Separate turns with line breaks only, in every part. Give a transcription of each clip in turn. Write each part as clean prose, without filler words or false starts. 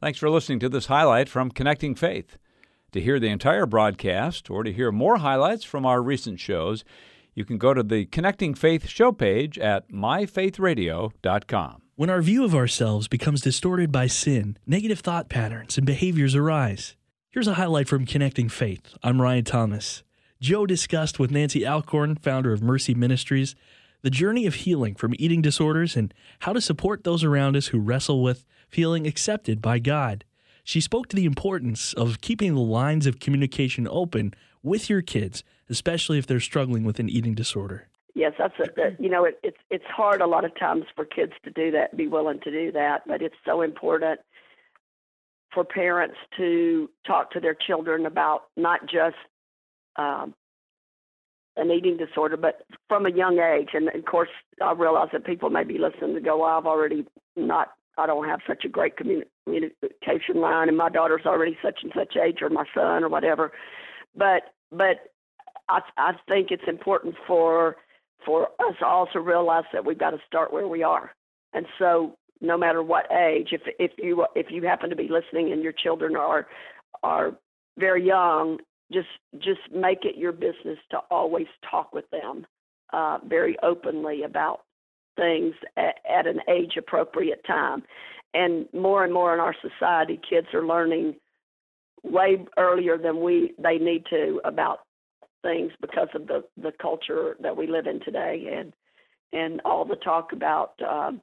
Thanks for listening to this highlight from Connecting Faith. To hear the entire broadcast or to hear more highlights from our recent shows, you can go to the Connecting Faith show page at myfaithradio.com.
When our view of ourselves becomes distorted by sin, negative thought patterns and behaviors arise. Here's a highlight from Connecting Faith. I'm Ryan Thomas. Joe discussed with Nancy Alcorn, founder of Mercy Ministries, the journey of healing from eating disorders and how to support those around us who wrestle with feeling accepted by God. She spoke to the importance of keeping the lines of communication open with your kids, especially if they're struggling with an eating disorder.
Yes, it's hard a lot of times for kids to do that, be willing to do that, but it's so important for parents to talk to their children about not just an eating disorder, but from a young age. And of course, I realize that people may be listening to go, well, I don't have such a great communication line, and my daughter's already such and such age, or my son, or whatever. But I think it's important for us all to realize that we've got to start where we are. And so, no matter what age, if you happen to be listening and your children are very young, just make it your business to always talk with them very openly about things at an age-appropriate time. And more in our society, kids are learning way earlier than they need to about things because of the culture that we live in today, and all the talk about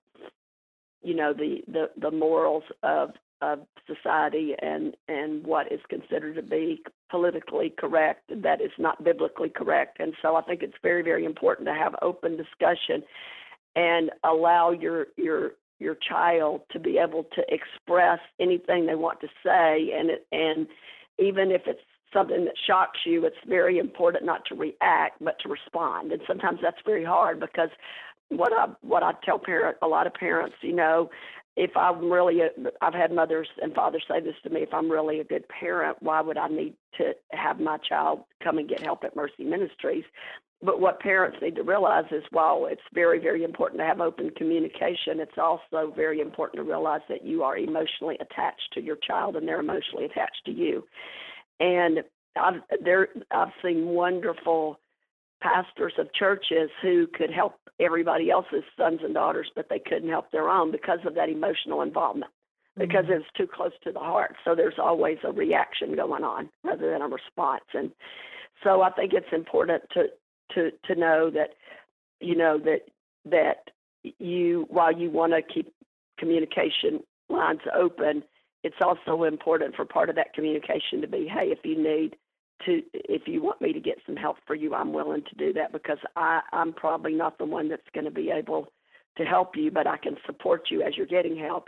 the morals of society and what is considered to be politically correct that is not biblically correct. And so I think it's very, very important to have open discussion and allow your child to be able to express anything they want to say, and even if it's something that shocks you, it's very important not to react but to respond. And sometimes that's very hard, because what I tell a lot of parents, if I've had mothers and fathers say this to me, if I'm really a good parent, why would I need to have my child come and get help at Mercy Ministries? But what parents need to realize is, while it's very, very important to have open communication, it's also very important to realize that you are emotionally attached to your child and they're emotionally attached to you. And I've seen wonderful pastors of churches who could help everybody else's sons and daughters, but they couldn't help their own because of that emotional involvement, because it's too close to the heart. So there's always a reaction going on rather than a response. And so I think it's important to know that, that you, while you want to keep communication lines open, it's also important for part of that communication to be, hey, if you want me to get some help for you, I'm willing to do that, because I'm probably not the one that's going to be able to help you, but I can support you as you're getting help.